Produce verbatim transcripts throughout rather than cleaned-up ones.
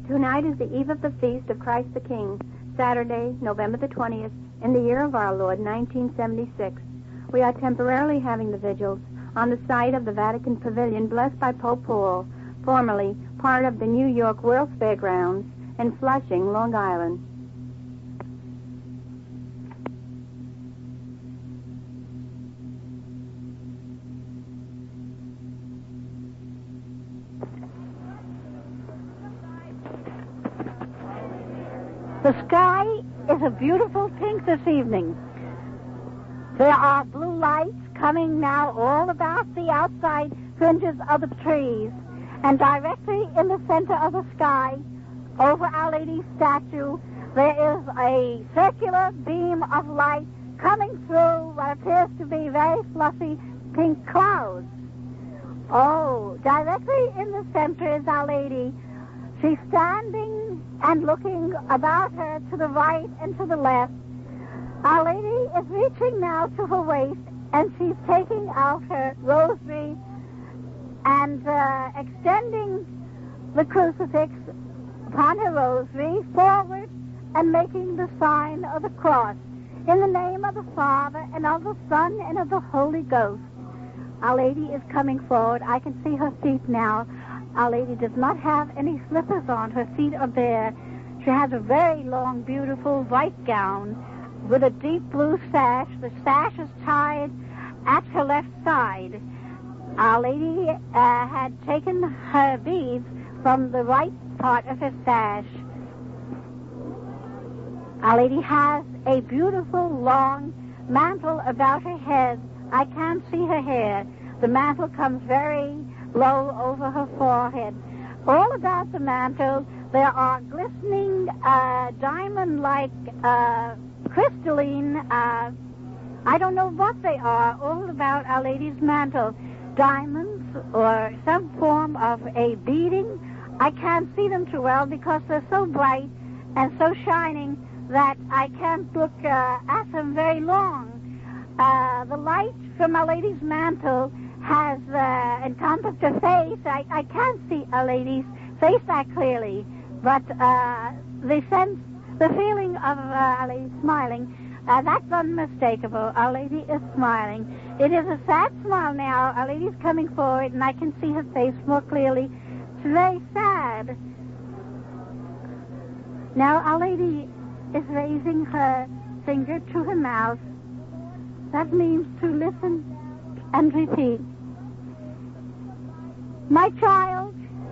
Tonight is the eve of the feast of Christ the King, Saturday, November the twentieth, in the year of our Lord, nineteen seventy-six. We are temporarily having the vigils on the site of the Vatican Pavilion blessed by Pope Paul, formerly part of the New York World's Fairgrounds in Flushing, Long Island. The sky is a beautiful pink this evening. There are blue lights coming now all about the outside fringes of the trees. And directly in the center of the sky, over Our Lady's statue, there is a circular beam of light coming through what appears to be very fluffy pink clouds. Oh, directly in the center is Our Lady. She's standing and looking about her to the right and to the left. Our Lady is reaching now to her waist, and she's taking out her rosary and uh, extending the crucifix upon her rosary forward and making the sign of the cross. In the name of the Father, and of the Son, and of the Holy Ghost. Our Lady is coming forward. I can see her feet now. Our Lady does not have any slippers on. Her feet are bare. She has a very long, beautiful white gown with a deep blue sash. The sash is tied at her left side. Our Lady uh, had taken her beads from the right part of her sash. Our Lady has a beautiful, long mantle about her head. I can't see her hair. The mantle comes very low over her forehead. All about the mantle, there are glistening, uh, diamond-like, uh, crystalline, uh, I don't know what they are, all about Our Lady's mantle. Diamonds or some form of a beading. I can't see them too well because they're so bright and so shining that I can't look uh, at them very long. Uh, the light from Our Lady's mantle has uh, encompassed her face. I, I can't see Our Lady's face that clearly, but uh, the sense, the feeling of uh, Our Lady smiling, uh, that's unmistakable. Our Lady is smiling. It is a sad smile now. Our Lady's coming forward, and I can see her face more clearly. It's very sad. Now Our Lady is raising her finger to her mouth. That means to listen and repeat. My child,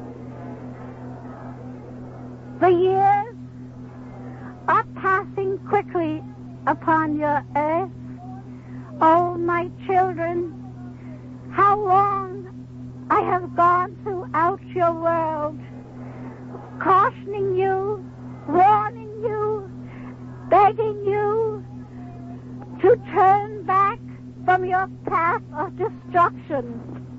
the years are passing quickly upon your earth. Oh, my children, how long I have gone throughout your world, cautioning you, warning you, begging you to turn back from your path of destruction.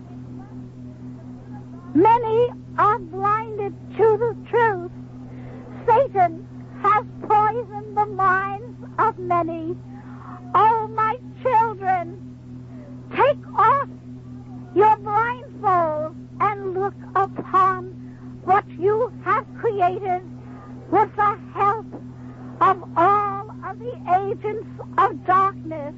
Many are blinded to the truth. Satan has poisoned the minds of many. Oh, my children, take off your blindfold and look upon what you have created with the help of all of the agents of darkness.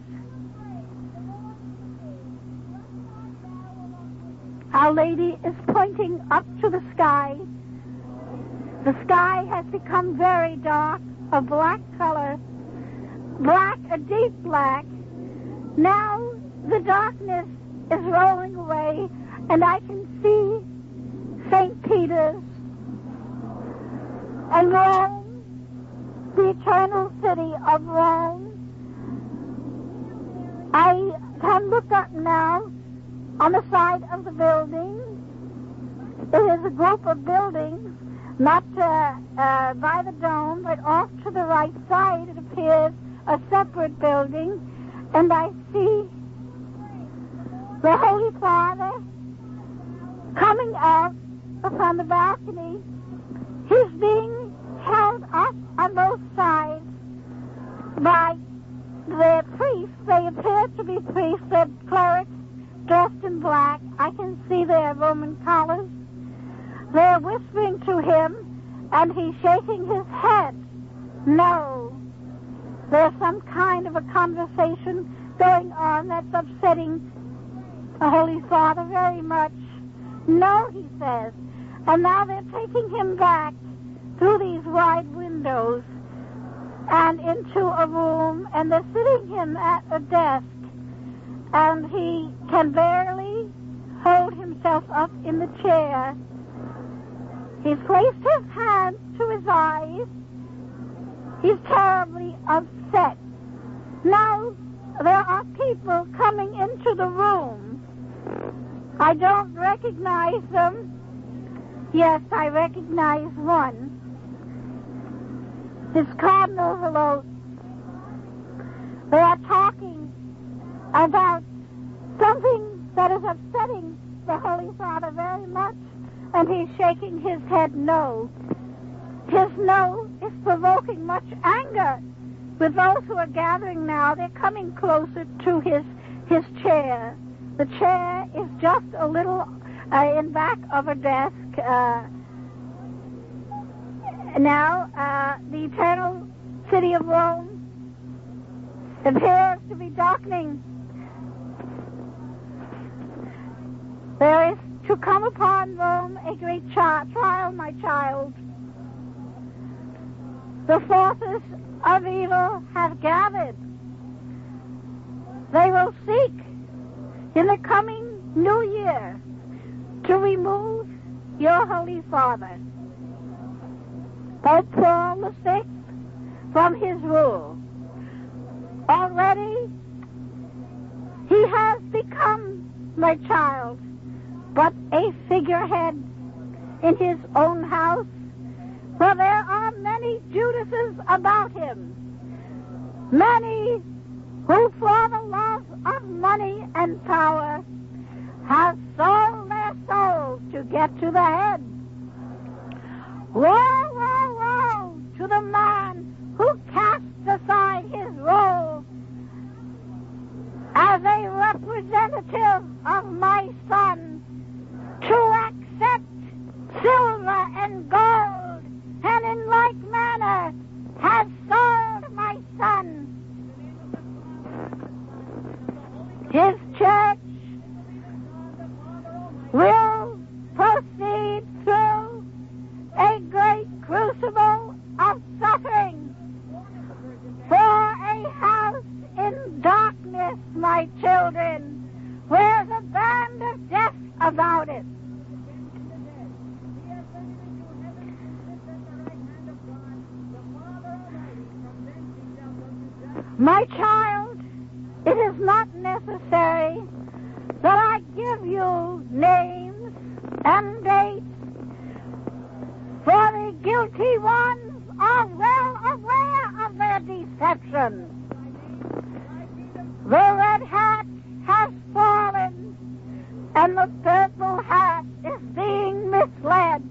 Our Lady is pointing up to the sky. The sky has become very dark, a black color, black, a deep black. Now the darkness is rolling away, and I can see Saint Peter's and Rome, the eternal city of Rome. I can look up now on the side of the building. It is a group of buildings, not uh, uh, by the dome, but off to the right side. It appears a separate building, and I see the Holy Father coming out upon the balcony. He's being held up on both sides by the priests. They appear to be priests. They're clerics dressed in black. I can see their Roman collars. They're whispering to him And he's shaking his head. No. There's some kind of a conversation going on that's upsetting the Holy Father very much. No, he says. And now they're taking him back through these wide windows and into a room, and they're sitting him at a desk, and he can barely hold himself up in the chair. He's placed his hands to his eyes. He's terribly upset. Now there are people coming into the room. I don't recognize them. Yes, I recognize one. It's Cardinal Velote. They are talking about something that is upsetting the Holy Father very much, and he's shaking his head no. His no is provoking much anger with those who are gathering now. They're coming closer to his his chair. The chair is just a little uh, in back of a desk. Uh, now, uh, the eternal city of Rome appears to be darkening. There is to come upon Rome a great tri- trial, my child. The forces of evil have gathered. They will seek in the coming new year to remove your Holy Father, Pope Paul the Sixth, from his rule. Already he has become, my child, but a figurehead in his own house, for there are many Judases about him, many who for the love of money and power have sold their souls to get to the head. Woe, woe, woe to the man who casts aside his role as a representative of my Son to accept silver and gold, and in like manner has sold my Son. His church will proceed through a great crucible of suffering for a house in darkness, my children, wears a band of death about it. My child, it is not necessary that I give you names and dates, for the guilty ones are well aware of their deception. The red hat has fallen, and the purple hat is being misled.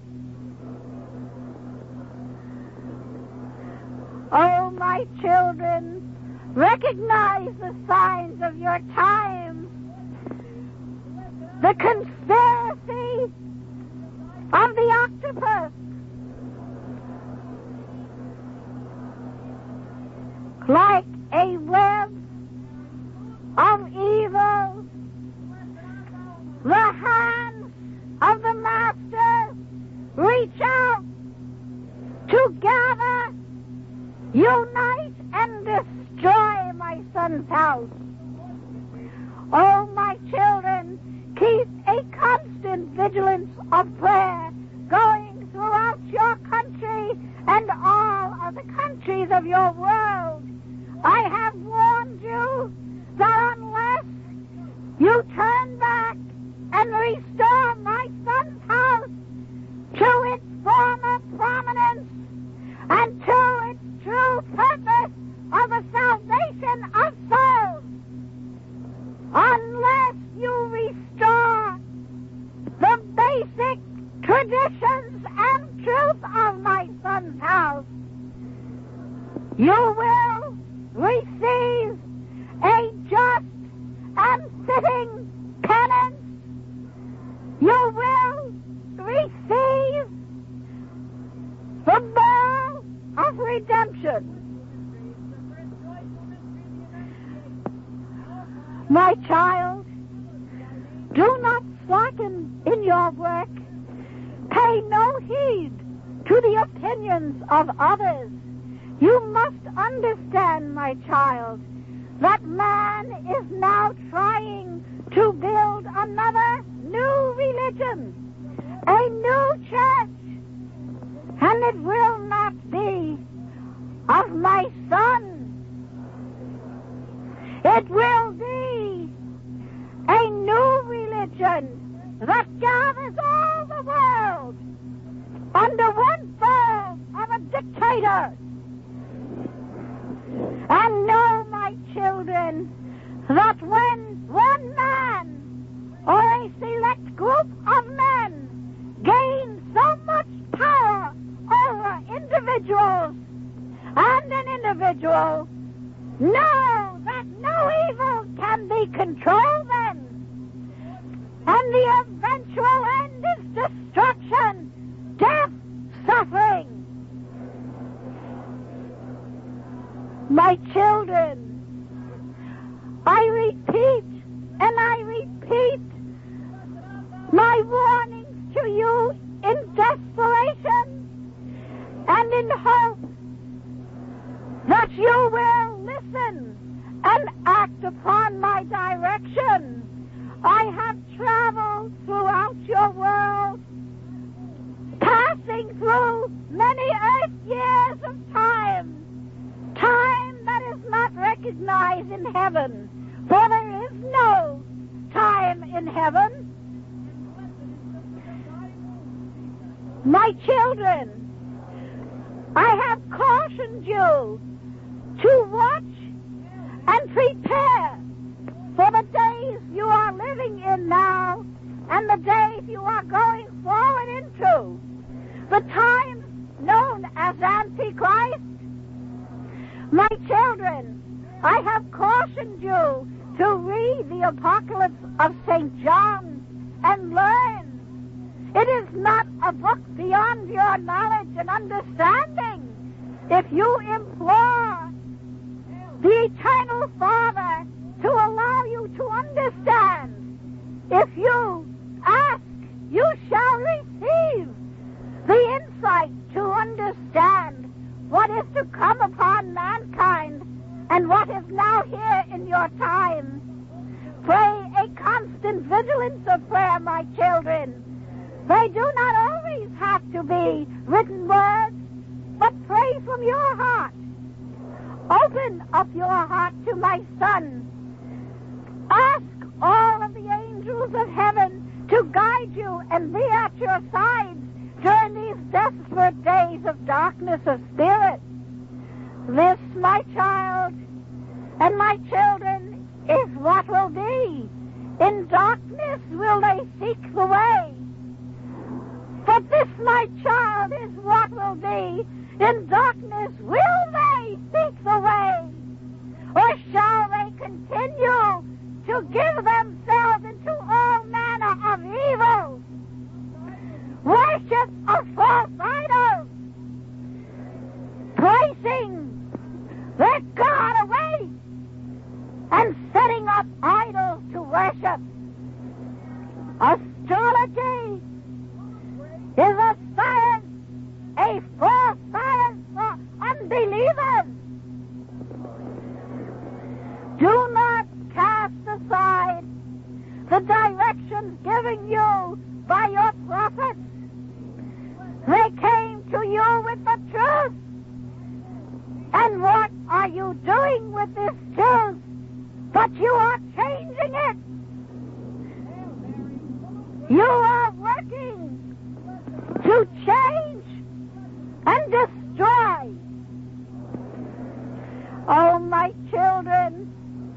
Oh, my children, recognize the signs of your times. The conspiracy of the octopus, like a web of evil. The hands of the master reach out to gather, unite, and destroy my Son's house. Oh, my children, keep a constant vigilance of prayer going throughout your country and all of the countries of your world. I have warned you that unless you turn back and restore my Son's house to its former prominence and to its true purpose of the salvation of souls, unless you restore the basic traditions and truth of my Son's house, you will receive a just and fitting penance. You will receive the ball of redemption. My child, do not slacken in your work. Pay no heed to the opinions of others. You must understand, my child, that man is now trying to build another new religion, a new church, and it will not be of my son. It will be a new religion that gathers all the world under one fall of a dictator. And know, my children, that when one man or a select group of men gains so much power over individuals, and an individual know that no evil can be controlled then, and the eventual end is destruction, death, suffering. My children, I repeat and I repeat my warnings to you in desperation and in hope that you will listen and act upon my direction. I have traveled throughout your world, passing through many earth years of time, time that is not recognized in heaven, for there is no time in heaven. My children, I have cautioned you to watch and prepare for the days you are living in now and the days you are going forward into, the times known as Antichrist. My children, I have cautioned you to read the Apocalypse of Saint John and learn. It is not a book beyond your knowledge and understanding. If you implore the Eternal Father to allow you to understand, if you ask, you shall receive the insight to understand what is to come upon mankind and what is now here in your time. Pray a constant vigilance of prayer, my children. They do not always have to be written words, but pray from your heart. Open up your heart to my Son. Ask all of the angels of heaven to guide you and be at your sides during these desperate days of darkness of spirit. This, my child, and my children, is what will be. In darkness will they seek the way. But this, my child, is what will be. In darkness will they seek the way? Or shall they continue to give themselves into all manner of evil? Worship of false idols, placing their God away and setting up idols to worship. Astrology is a science, a false science for unbelievers. Do not cast aside the directions given you by your prophets. They came to you with the truth. And what are you doing with this truth? But you are changing it. You are working to change and destroy. Oh, my children,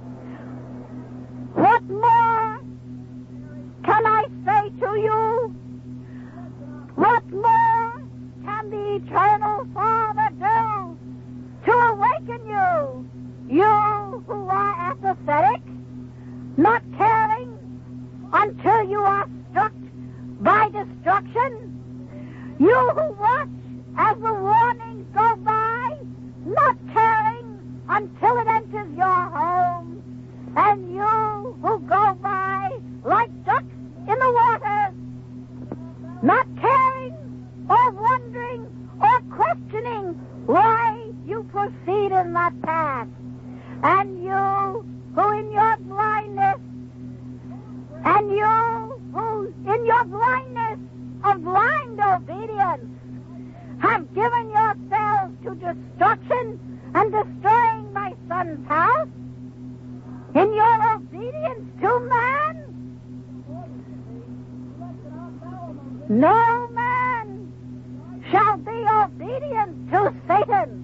what more can I say to you? What more can the Eternal Father do to awaken you? You who are apathetic, not caring until you are struck by destruction. You who watch as the wondering or questioning why you proceed in that path. And you who in your blindness, and you who in your blindness of blind obedience have given yourselves to destruction and destroying my son's house, in your obedience to man, no man shall be obedient to Satan.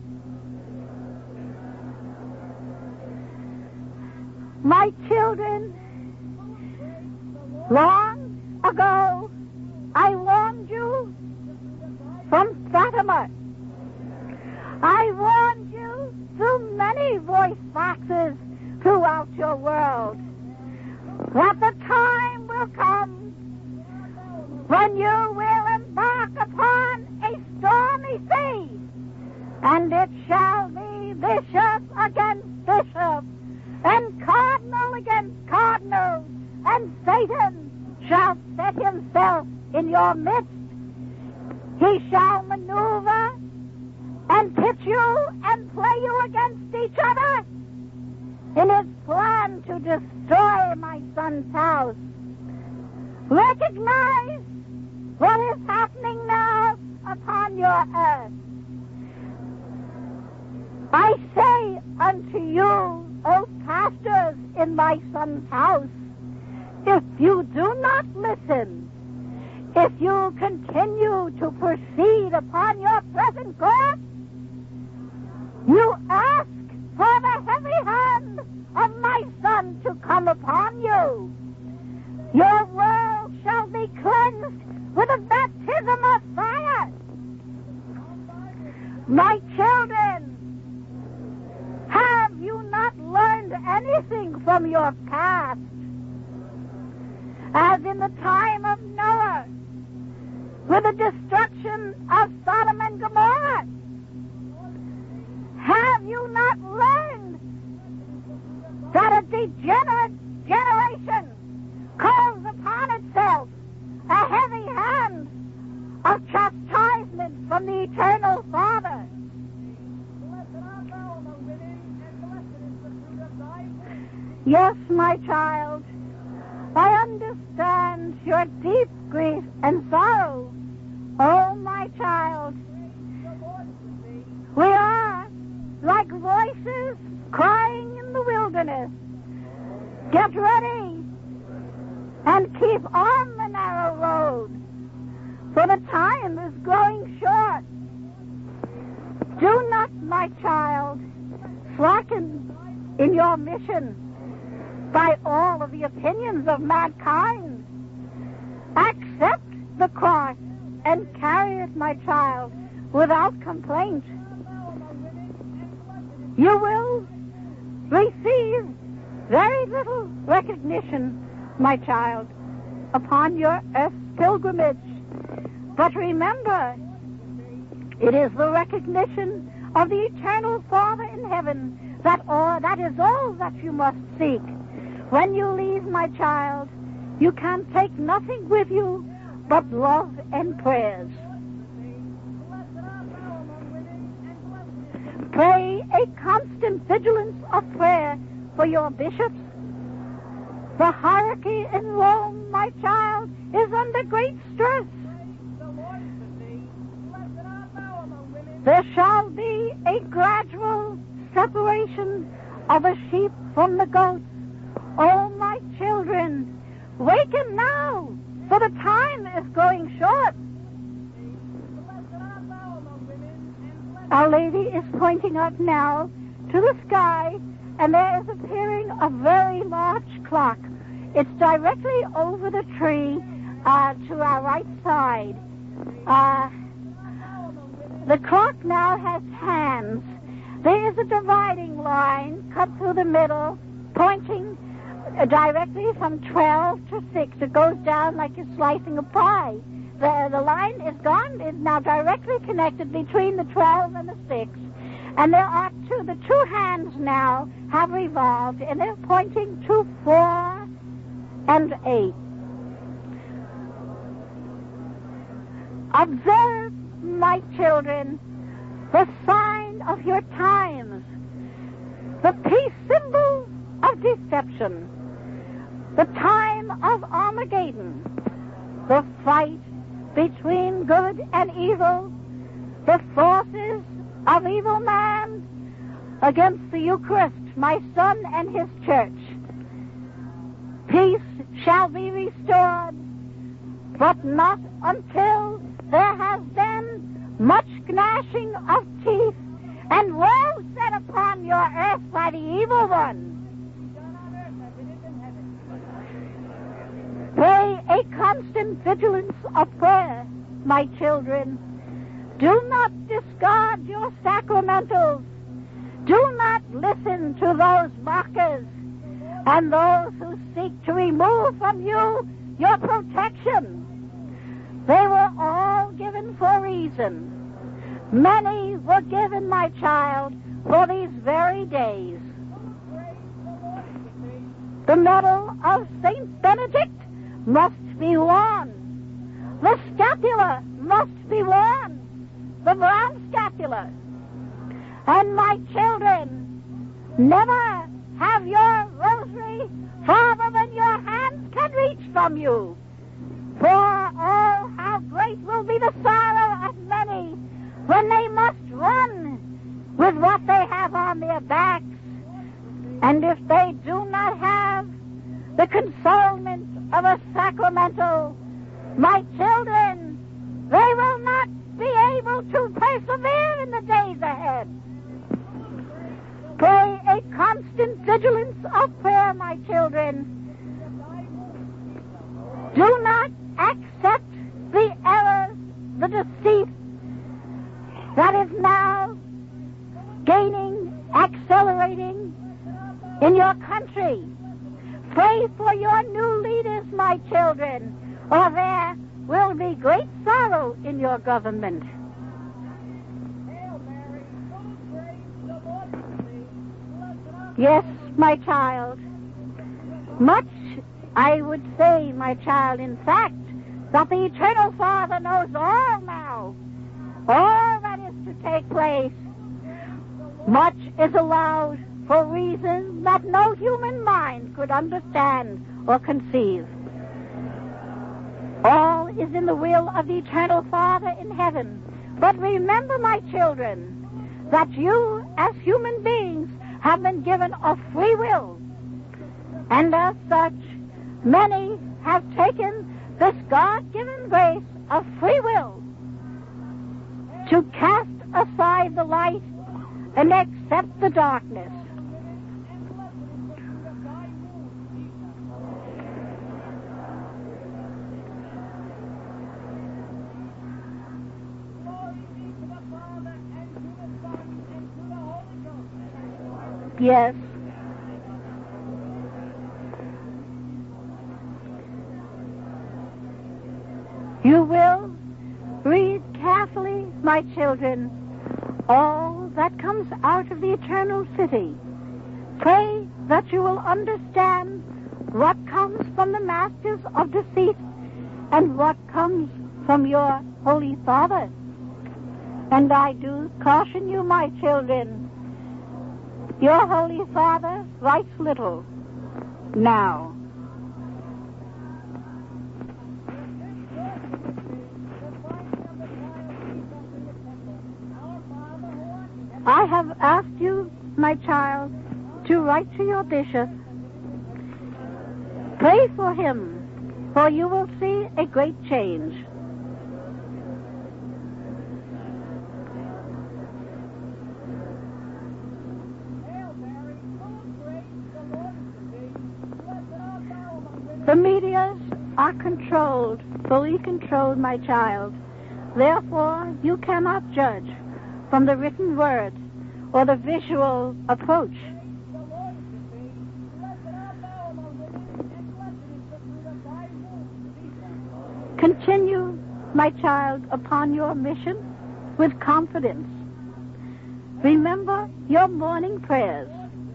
My children, long ago I warned you from Fatima. I warned you through many voice boxes throughout your world that the time will come when you will embark upon a stormy sea, and it shall be bishop against bishop, and cardinal against cardinal, and Satan shall set himself in your midst. He shall maneuver and pit you and play you against each other in his plan to destroy my son's house. Recognize what is happening now upon your earth. I say unto you, O pastors in my son's house, if you do not listen, if you continue to proceed upon your present course, you ask for the heavy hand of my son to come upon you. Your world shall be cleansed with a baptism of fire. My children, have you not learned anything from your past? As in the time of Noah, with the destruction of Sodom and Gomorrah, have you not learned that a degenerate generation calls upon itself a heavy hand of chastisement from the eternal Father? Yes, my child, I understand your deep grief and sorrow. Oh, my child, we are like voices crying in the wilderness. Get ready and keep on the narrow road, for the time is growing short. Do not, my child, slacken in your mission by all of the opinions of mankind. Accept the cross and carry it, my child, without complaint. You will receive very little recognition, my child, upon your earth's pilgrimage. But remember, it is the recognition of the eternal Father in heaven that all, that is all that you must seek. When you leave, my child, you can take nothing with you but love and prayers. Pray a constant vigilance of prayer for your bishops. The hierarchy in Rome, my child, is under great stress. There shall be a gradual separation of the sheep from the goats. Oh, my children, waken now, for the time is growing short. Our Lady is pointing up now to the sky, and there is appearing a very large clock. It's directly over the tree uh, to our right side. Uh, the clock now has hands. There is a dividing line cut through the middle, pointing uh, directly from twelve to six. It goes down like you're slicing a pie. The, the line is gone, is now directly connected between the twelve and the six. And there are two, the two hands now have revolved, and they're pointing to four and eight. Observe, my children, the sign of your times, the peace symbol of deception, the time of Armageddon, the fight between good and evil, the forces of evil man against the Eucharist, my Son and his church. Peace shall be restored, but not until there has been much gnashing of teeth and woe set upon your earth by the evil one. Pray a constant vigilance of prayer, my children. Do not discard your sacramentals. Do not listen to those mockers and those who seek to remove from you your protection. They were all given for a reason. Many were given, my child, for these very days. The medal of Saint Benedict must be worn. The scapula must be worn. The brown scapula. And my children, never have your rosary farther than your hands can reach from you. For, oh, how great will be the sorrow of many when they must run with what they have on their backs. And if they do not have the consolement of a sacramental, my children, they will not be able to persevere in the days ahead. Pray a constant vigilance of prayer, my children. Do not accept the errors, the deceit that is now gaining, accelerating in your country. Pray for your new leaders, my children, or there will be great sorrow in your government. Yes, my child. Much, I would say, my child, in fact, that the Eternal Father knows all now, all that is to take place. Much is allowed for reasons that no human mind could understand or conceive. All is in the will of the Eternal Father in heaven. But remember, my children, that you, as human beings, have been given a free will. And as such, many have taken this God-given grace of free will to cast aside the light and accept the darkness. Yes. You will read carefully, my children, all that comes out of the eternal city. Pray that you will understand what comes from the masters of deceit and what comes from your Holy Father. And I do caution you, my children, your Holy Father writes little now. I have asked you, my child, to write to your bishop. Pray for him, for you will see a great change. The medias are controlled, fully controlled, my child. Therefore, you cannot judge from the written word or the visual approach. Continue, my child, upon your mission with confidence. Remember your morning prayers.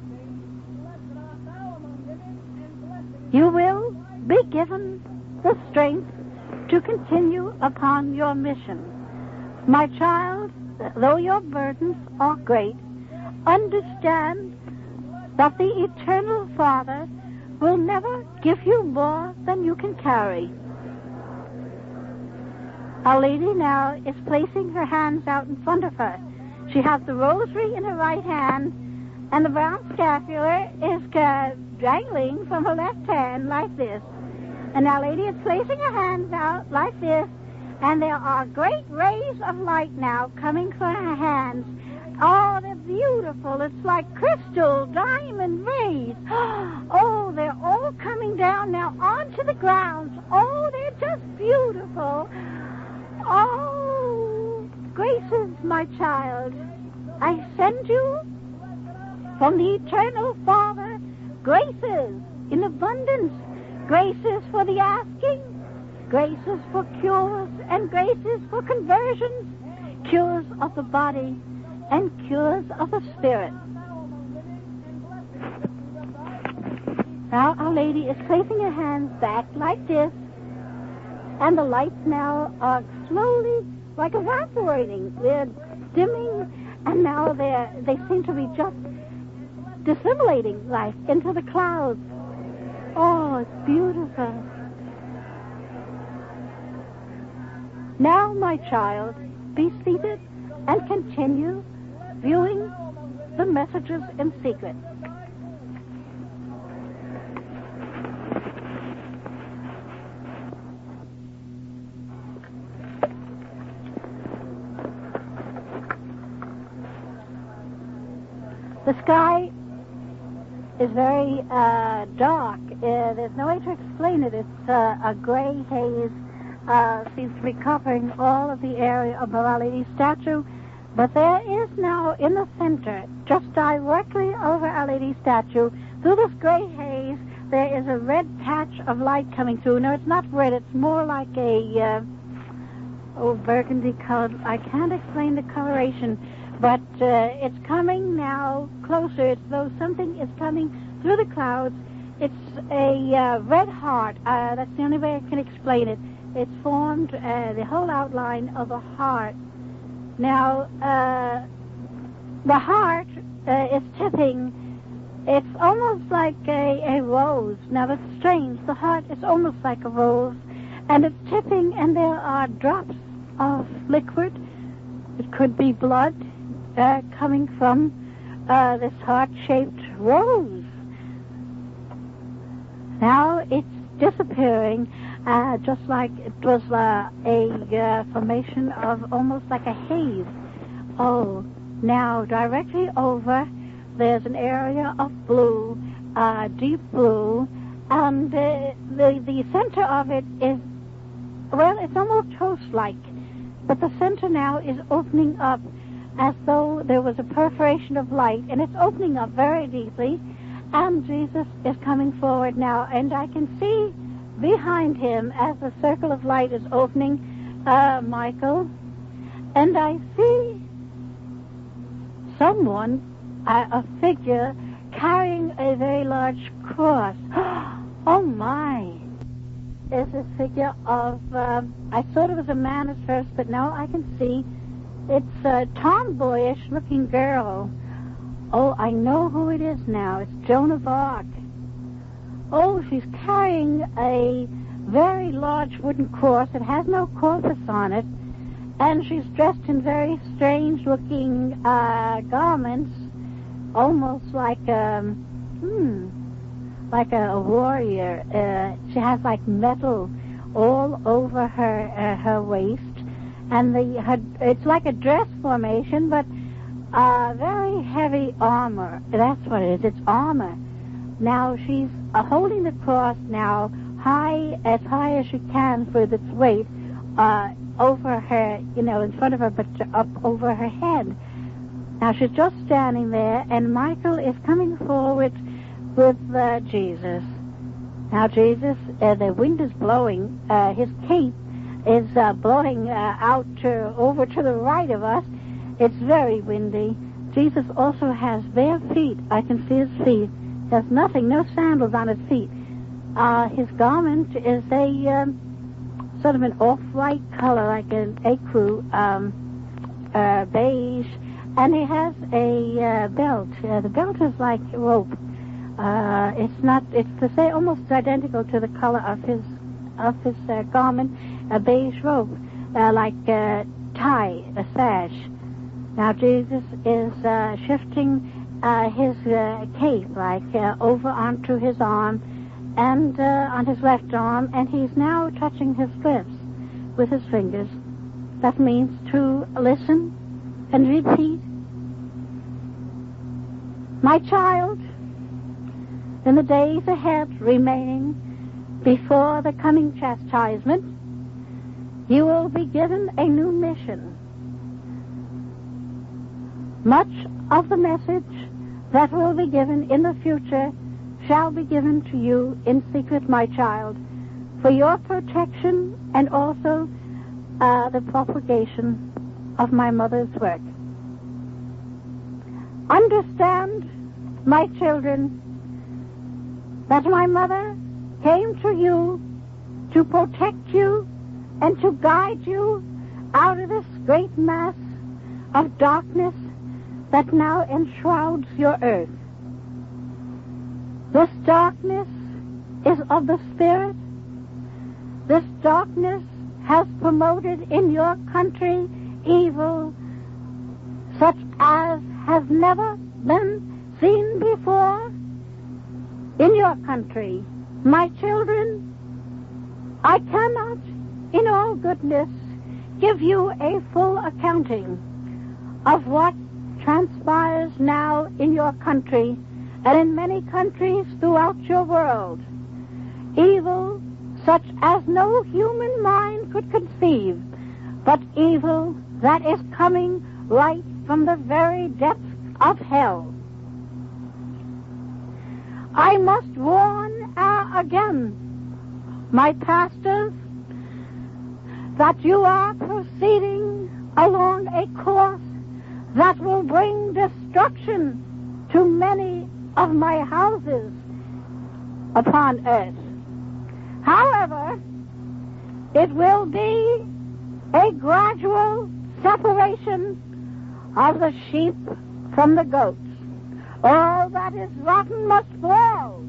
You will be given the strength to continue upon your mission. My child, though your burdens are great, understand that the Eternal Father will never give you more than you can carry. Our Lady now is placing her hands out in front of her. She has the rosary in her right hand, and the brown scapular is uh, dangling from her left hand like this. And Our Lady is placing her hands out like this, and there are great rays of light now coming from her hands. Oh, they're beautiful. It's like crystal diamond rays. Oh, they're all coming down now onto the ground. Oh, they're just beautiful. Oh, graces, my child, I send you from the Eternal Father graces in abundance, graces for the asking, graces for cures, and graces for conversions, cures of the body and cures of the spirit. Now Our Lady is placing her hands back like this, and the lights now are slowly, like evaporating. They're dimming, and now they're, they seem to be just dissimulating like into the clouds. Oh, it's beautiful. Now, my child, be seated and continue viewing the messages in secret. The sky is very uh, dark. Uh, there's no way to explain it. It's uh, a gray haze. Uh, seems to be covering all of the area of Our Lady's statue. But there is now in the center, just directly over Our Lady's statue, through this gray haze, there is a red patch of light coming through. No, it's not red. It's more like a, uh, oh, burgundy color. I can't explain the coloration. But uh, it's coming now closer. It's though something is coming through the clouds. It's a uh, red heart. Uh, that's the only way I can explain it. It's formed uh, the whole outline of a heart. Now, uh, the heart uh, is tipping. It's almost like a, a rose. Now, that's strange. The heart is almost like a rose. And it's tipping, and there are drops of liquid. It could be blood. Uh, coming from uh, this heart-shaped rose. Now it's disappearing, uh, just like it was uh, a uh, formation of almost like a haze. Oh, now directly over, there's an area of blue, uh, deep blue, and uh, the the center of it is, well, it's almost toast-like, but the center now is opening up, as though there was a perforation of light, and it's opening up very deeply, and Jesus is coming forward now, and I can see behind him, as the circle of light is opening, uh, Michael, and I see someone, uh, a figure, carrying a very large cross. Oh, my! There's a figure of, uh, I thought it was a man at first, but now I can see it's a tomboyish-looking girl. Oh, I know who it is now. It's Joan of Arc. Oh, she's carrying a very large wooden cross. It has no corpus on it. And she's dressed in very strange-looking uh, garments, almost like a, hmm, like a, a warrior. Uh, she has like metal all over her uh, her waist. And the her, it's like a dress formation, but uh, very heavy armor. That's what it is. It's armor. Now she's uh, holding the cross now high, as high as she can for its weight, uh, over her, you know, in front of her, but up over her head. Now she's just standing there, and Michael is coming forward with uh, Jesus. Now Jesus, uh, the wind is blowing. Uh, his cape is uh, blowing uh, out uh, over to the right of us. It's very windy. Jesus also has bare feet. I can see his feet. There's nothing, no sandals on his feet. Uh, his garment is a um, sort of an off-white color, like an ecru. Um, uh, beige, and he has a uh, belt. Uh, the belt is like rope. Uh, it's not. It's the same, almost identical to the color of his of his uh, garment, a beige rope, uh, like a tie, a sash. Now Jesus is uh, shifting uh, his uh, cape, like uh, over onto his arm, and uh, on his left arm, and he's now touching his lips with his fingers. That means to listen and repeat. My child, in the days ahead remaining before the coming chastisement, you will be given a new mission. Much of the message that will be given in the future shall be given to you in secret, my child, for your protection and also uh, the propagation of my mother's work. Understand, my children, that my mother came to you to protect you and to guide you out of this great mass of darkness that now enshrouds your earth. This darkness is of the Spirit. This darkness has promoted in your country evil such as has never been seen before in your country. My children, I cannot, in all goodness, give you a full accounting of what transpires now in your country and in many countries throughout your world. Evil such as no human mind could conceive, but evil that is coming right from the very depths of hell. I must warn uh, again, my pastors, that you are proceeding along a course that will bring destruction to many of my houses upon earth. However, it will be a gradual separation of the sheep from the goats. All that is rotten must fall.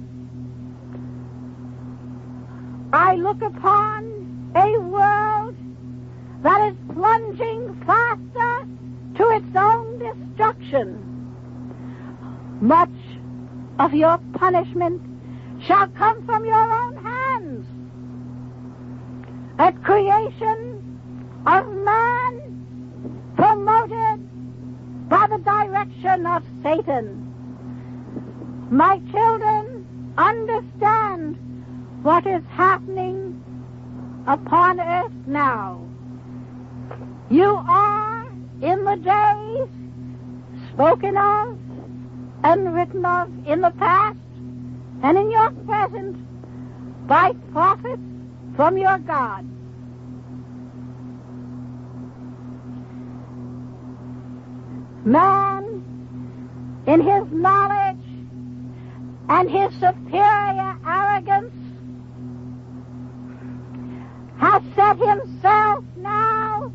I look upon a world that is plunging faster to its own destruction. Much of your punishment shall come from your own hands. A creation of man promoted by the direction of Satan. My children, understand what is happening upon earth now. You are in the days spoken of and written of in the past and in your present by prophets from your God. Man, in his knowledge and his superior arrogance, has set himself now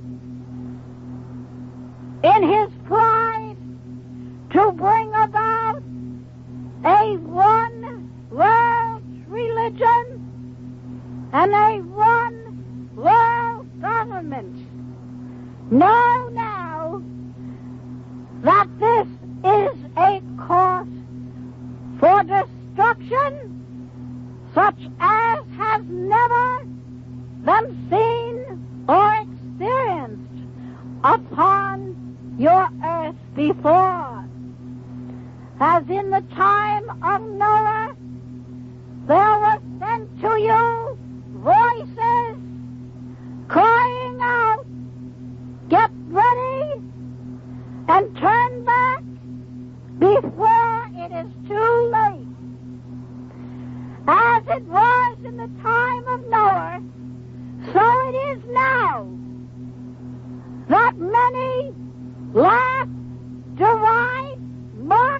in his pride to bring about a one world religion and a one world government. Know now that this is a course for destruction such as has never been seen or experienced upon your earth before. As in the time of Noah, there were sent to you voices crying out, "Get ready and turn back before it is too late." As it was in the time of Noah, so it is now that many laugh, deride, mock,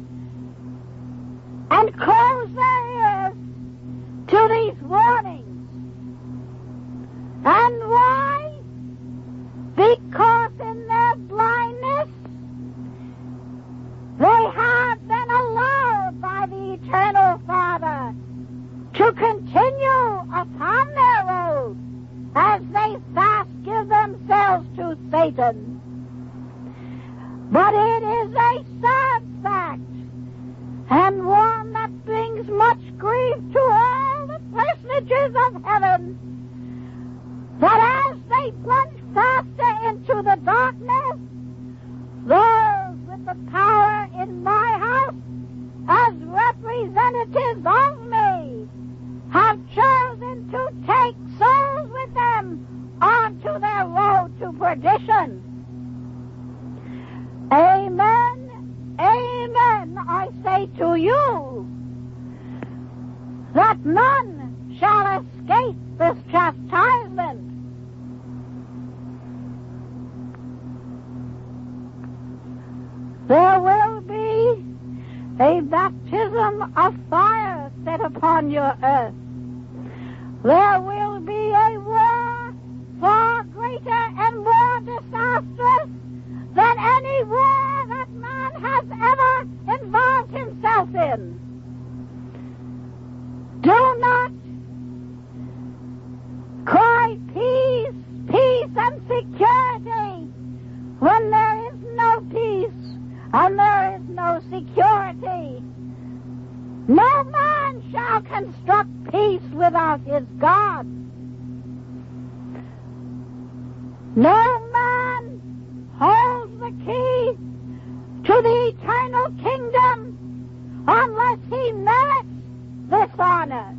and close their ears to these warnings. And why? Because in their blood But it is a sad fact, and one that brings much grief to all the personages of heaven, that as they plunge faster into the darkness, those with the power in my house as representatives of me have chosen to take souls with them onto their road to perdition. Amen, amen, I say to you, that none shall escape this chastisement. There will be a baptism of fire set upon your earth. There will be a war far greater and more disastrous than any war that man has ever involved himself in. Do not cry peace, peace and security when there is no peace and there is no security. No man shall construct peace without his God. No man holds the key to the eternal kingdom unless he merits this honor.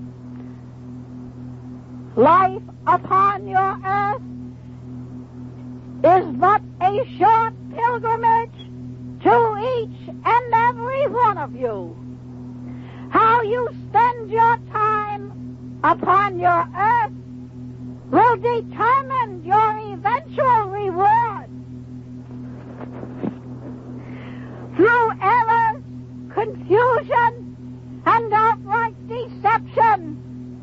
Life upon your earth is but a short pilgrimage to each and every one of you. How you spend your time upon your earth will determine your eventual reward. Through errors, confusion, and outright deception,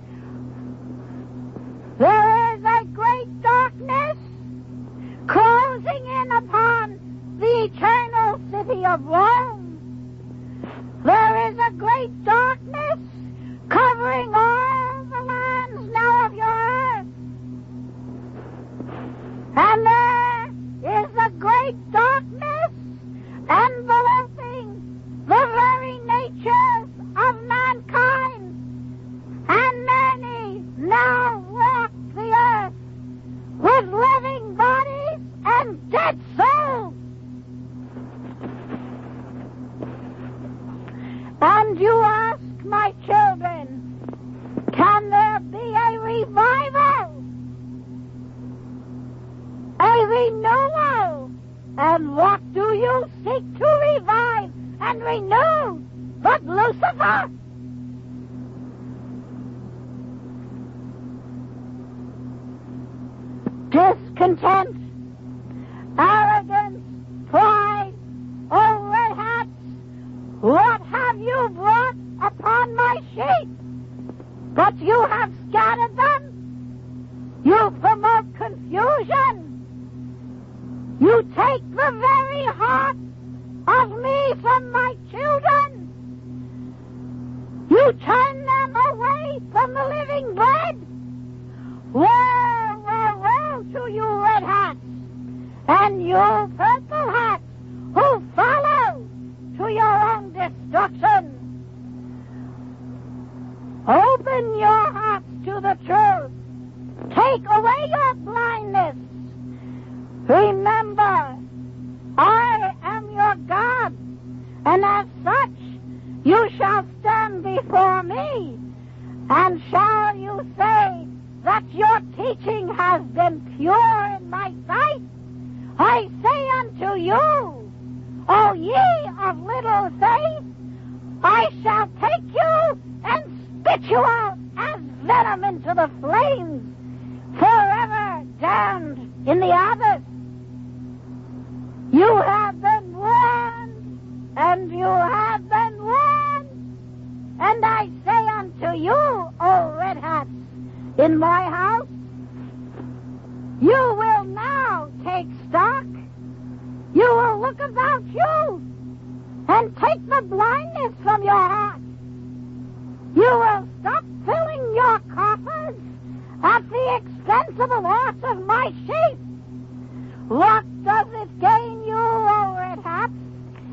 there is a great darkness closing in upon the eternal city of Rome. There is a great darkness covering all the lands now of your earth. And there is a great darkness enveloping the very natures of mankind. And many now walk the earth with living bodies and dead souls. And you ask, my children, can there be a revival? A renewal? And what do you seek to revive and renew but Lucifer? Discontent, arrogance, pride, oh red hats, what have you brought upon my sheep? But you have scattered them. You promote confusion. You take the very heart of me from my children. You turn them away from the living bread. Well, well, well to you red hats, and you purple hats who follow to your own destruction. Open your hearts to the truth. Take away your blindness. Remember, I am your God, and as such you shall stand before me, and shall you say that your teaching has been pure in my sight? I say unto you, O ye of little faith, I shall take you and spit you out as venom into the flames, forever damned in the abyss. You have been warned, and you have been warned, and I say unto you, O red hats, in my house, you will now take stock. You will look about you and take the blindness from your heart. You will stop filling your coffers at the expense of the loss of my sheep. What does it gain you, O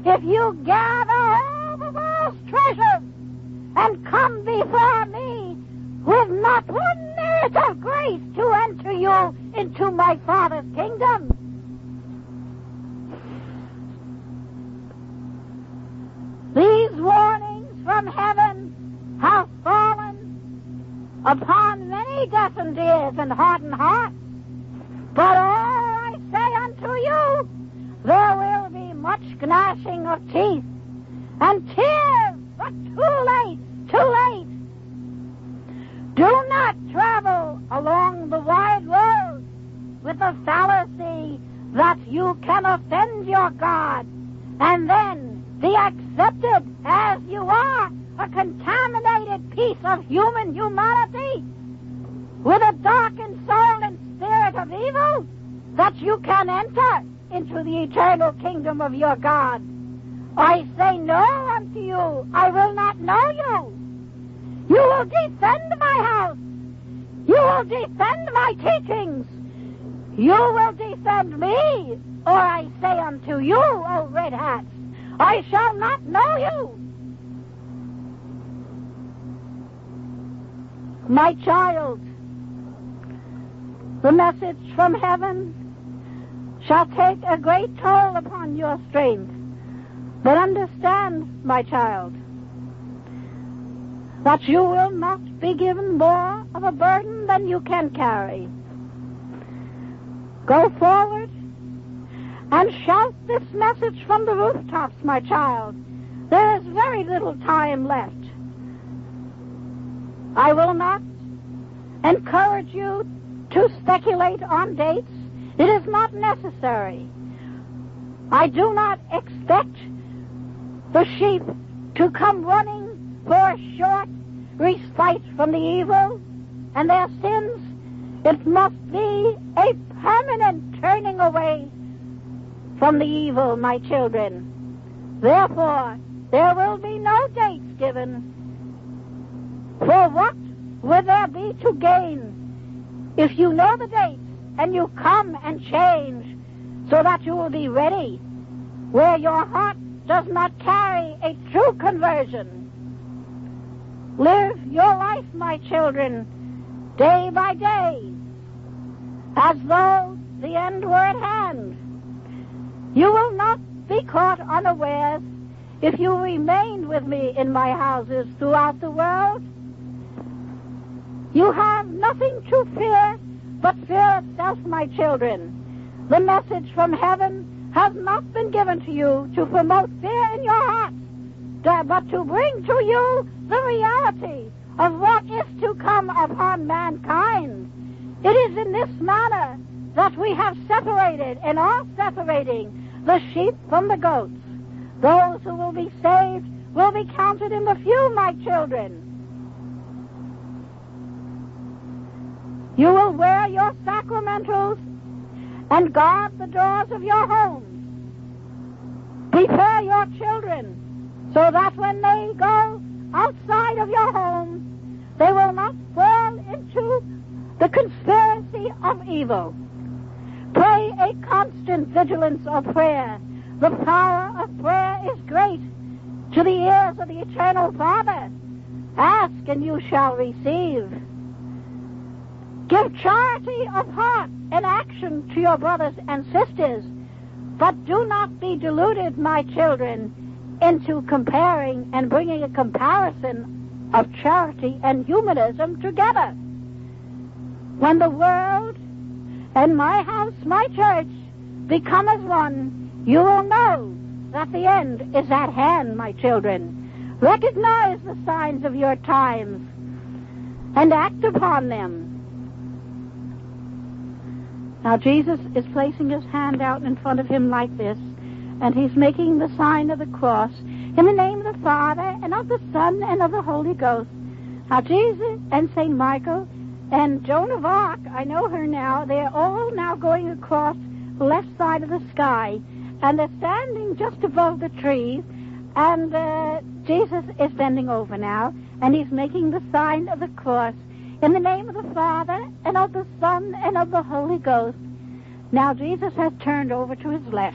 if you gather all the world's treasures and come before me with not one minute of grace to enter you into my Father's kingdom? These warnings from heaven have fallen upon many deafened ears and hardened hearts. But all I say unto you, there will be much gnashing of teeth and tears, but too late, too late. Do not travel along the wide road with the fallacy that you can offend your God and then be accepted as you are, a contaminated piece of human humanity with a darkened soul and spirit of evil, that you can enter into the eternal kingdom of your God. I say no unto you. I will not know you. You will defend my house. You will defend my teachings. You will defend me. Or I say unto you, O red hats, I shall not know you. My child, the message from heaven shall take a great toll upon your strength. But understand, my child, that you will not be given more of a burden than you can carry. Go forward and shout this message from the rooftops, my child. There is very little time left. I will not encourage you to speculate on dates. It is not necessary. I do not expect the sheep to come running for a short respite from the evil and their sins. It must be a permanent turning away from the evil, my children. Therefore, there will be no dates given. For what would there be to gain if you know the dates and you come and change so that you will be ready where your heart does not carry a true conversion? Live your life, my children, day by day, as though the end were at hand. You will not be caught unawares if you remain with me in my houses throughout the world. You have nothing to fear but fear itself, my children. The message from heaven has not been given to you to promote fear in your hearts, but to bring to you the reality of what is to come upon mankind. It is in this manner that we have separated and are separating the sheep from the goats. Those who will be saved will be counted in the few, my children. You will wear your sacramentals and guard the doors of your homes. Prepare your children so that when they go outside of your home, they will not fall into the conspiracy of evil. Pray a constant vigilance of prayer. The power of prayer is great to the ears of the Eternal Father. Ask and you shall receive. Give charity of heart and action to your brothers and sisters, but do not be deluded, my children, into comparing and bringing a comparison of charity and humanism together. When the world and my house, my church, become as one, you will know that the end is at hand, my children. Recognize the signs of your times and act upon them. Now Jesus is placing his hand out in front of him like this, and he's making the sign of the cross in the name of the Father and of the Son and of the Holy Ghost. Now Jesus and Saint Michael and Joan of Arc, I know her now, they're all now going across the left side of the sky, and they're standing just above the trees, and uh, Jesus is bending over now, and he's making the sign of the cross in the name of the Father and of the Son and of the Holy Ghost. Now Jesus has turned over to his left,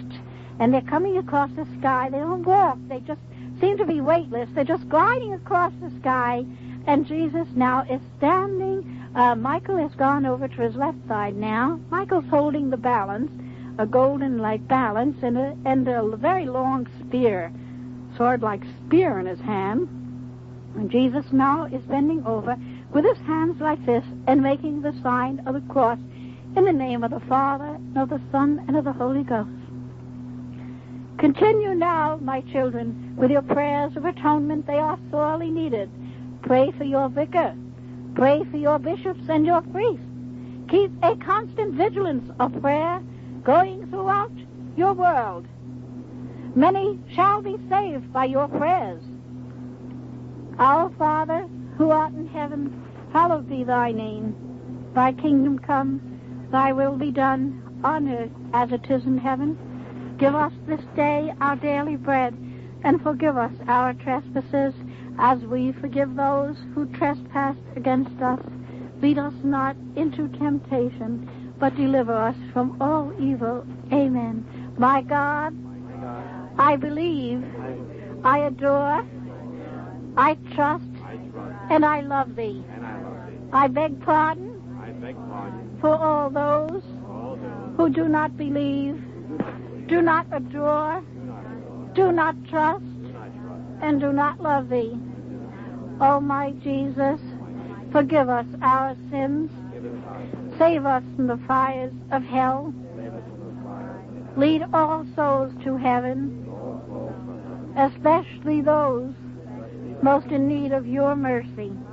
and they're coming across the sky. They don't walk. They just seem to be weightless. They're just gliding across the sky, and Jesus now is standing. Uh, Michael has gone over to his left side now. Michael's holding the balance, a golden-like balance, and a, and a very long spear, sword-like spear in his hand. And Jesus now is bending over with his hands like this and making the sign of the cross in the name of the Father, and of the Son, and of the Holy Ghost. Continue now, my children, with your prayers of atonement. They are sorely needed. Pray for your vicar. Pray for your bishops and your priests. Keep a constant vigilance of prayer going throughout your world. Many shall be saved by your prayers. Our Father, who art in heaven, hallowed be thy name. Thy kingdom come, thy will be done on earth as it is in heaven. Give us this day our daily bread, and forgive us our trespasses, as we forgive those who trespass against us. Lead us not into temptation, but deliver us from all evil. Amen. My God, I believe, I adore, I trust, and I love thee. I beg pardon for all those who do not believe, do not adore, do not trust, and do not love thee. O my Jesus, forgive us our sins. Save us from the fires of hell. Lead all souls to heaven, especially those most in need of your mercy.